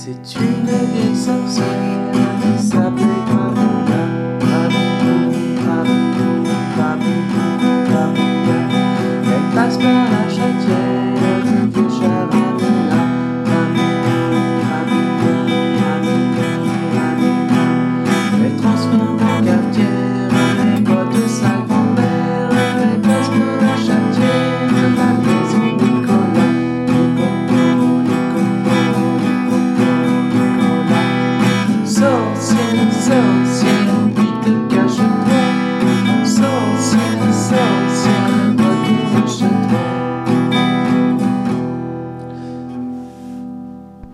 C'est une vieille sorcière qui s'appelait Kabouya. Kabouya, Kabouya, Kabouya, Kabouya. Elle passe par la